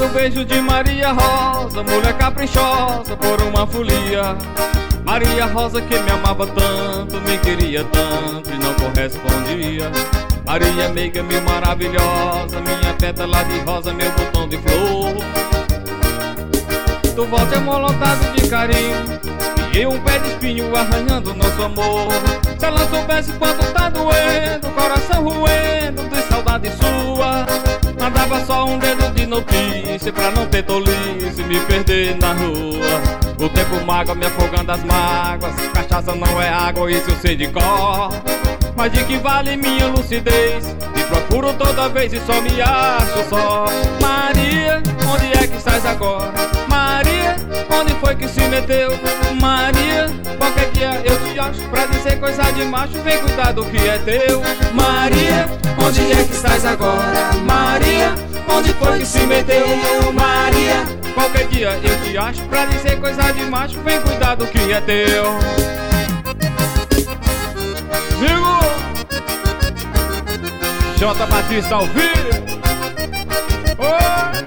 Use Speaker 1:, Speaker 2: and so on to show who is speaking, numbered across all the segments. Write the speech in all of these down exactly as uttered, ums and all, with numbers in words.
Speaker 1: o beijo de Maria Rosa, mulher caprichosa por uma folia. Maria Rosa que me amava tanto, me queria tanto e não correspondia. Maria meiga, mil maravilhosa, minha pétala de rosa, meu botão de flor. Tu volta amolotado de carinho e eu um pé de espinho arranhando nosso amor. Se ela soubesse quanto tá doendo, coração roendo de saudade sua, mandava só um dedo de notícia pra não ter tolice, me perder na rua. O tempo mágoa me afogando as mágoas, cachaça não é água, isso eu sei de cor. Mas de que vale minha lucidez? Te procuro toda vez e só me acho só. Maria, onde é que estás agora? Maria, onde foi que se meteu? Maria, qualquer dia eu te acho pra dizer coisa de macho, vem cuidar do que é teu. Maria, onde é que estás agora? Maria, onde foi que se meteu? Maria, qualquer dia eu te acho pra dizer coisa de macho, vem cuidar do que é teu. Vigo! J. Batista ao vivo! Oi!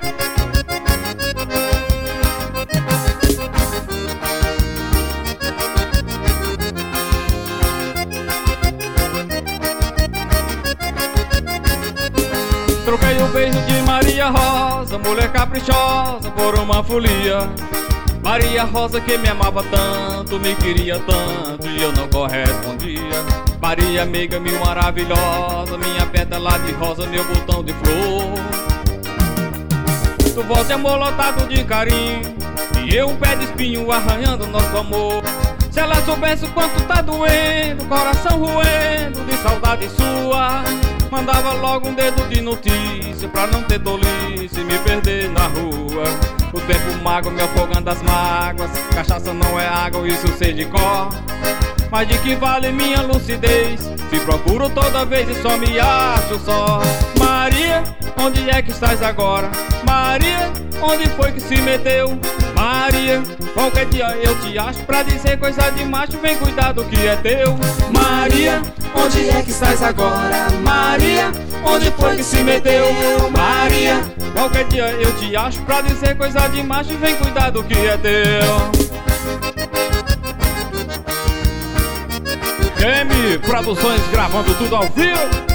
Speaker 1: Troquei o beijo de Maria Rosa, mulher caprichosa por uma folia. Maria Rosa que me amava tanto, me queria tanto e eu não correspondia. Maria amiga, mil maravilhosa, minha pétala de rosa, meu botão de flor. Tu volta amolotado de carinho e eu um pé de espinho arranhando nosso amor. Se ela soubesse o quanto tá doendo, coração roendo de saudade sua, mandava logo um dedo de notícia pra não ter tolice, me perder na rua. O tempo mágoa me afogando as mágoas, cachaça não é água, isso eu sei de cor. Mas de que vale minha lucidez? Se procuro toda vez e só me acho só. Maria, onde é que estás agora? Maria, onde foi que se meteu? Maria, qualquer dia eu te acho pra dizer coisa de macho, vem cuidar do que é teu. Maria, onde é que estás agora? Maria, onde foi que se meteu? Maria, qualquer dia eu te acho pra dizer coisa de macho, vem cuidar do que é teu. M Produções gravando tudo ao vivo.